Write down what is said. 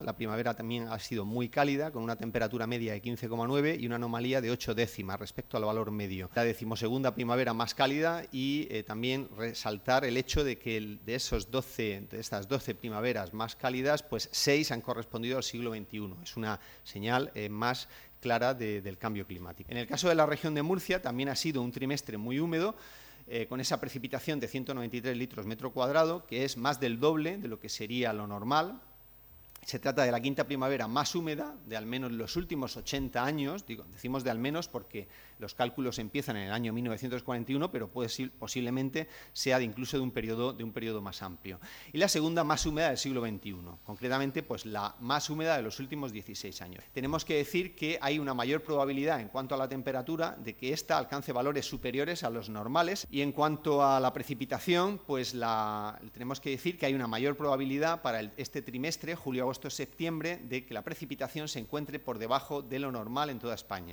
La primavera también ha sido muy cálida, con una temperatura media de 15,9 y una anomalía de 8 décimas respecto al valor medio. La 12ª primavera más cálida y también resaltar el hecho de que de estas 12 primaveras más cálidas, pues 6 han correspondido al siglo XXI. Es una señal más clara del cambio climático. En el caso de la región de Murcia también ha sido un trimestre muy húmedo, con esa precipitación de 193 litros metro cuadrado, que es más del doble de lo que sería lo normal. Se trata de la quinta primavera más húmeda de al menos los últimos 80 años, decimos de al menos porque los cálculos empiezan en el año 1941, pero posiblemente sea incluso de un periodo más amplio. Y la segunda más húmeda del siglo XXI, concretamente pues la más húmeda de los últimos 16 años. Tenemos que decir que hay una mayor probabilidad en cuanto a la temperatura de que ésta alcance valores superiores a los normales, y en cuanto a la precipitación, pues tenemos que decir que hay una mayor probabilidad para este trimestre, julio, agosto, septiembre, de que la precipitación se encuentre por debajo de lo normal en toda España.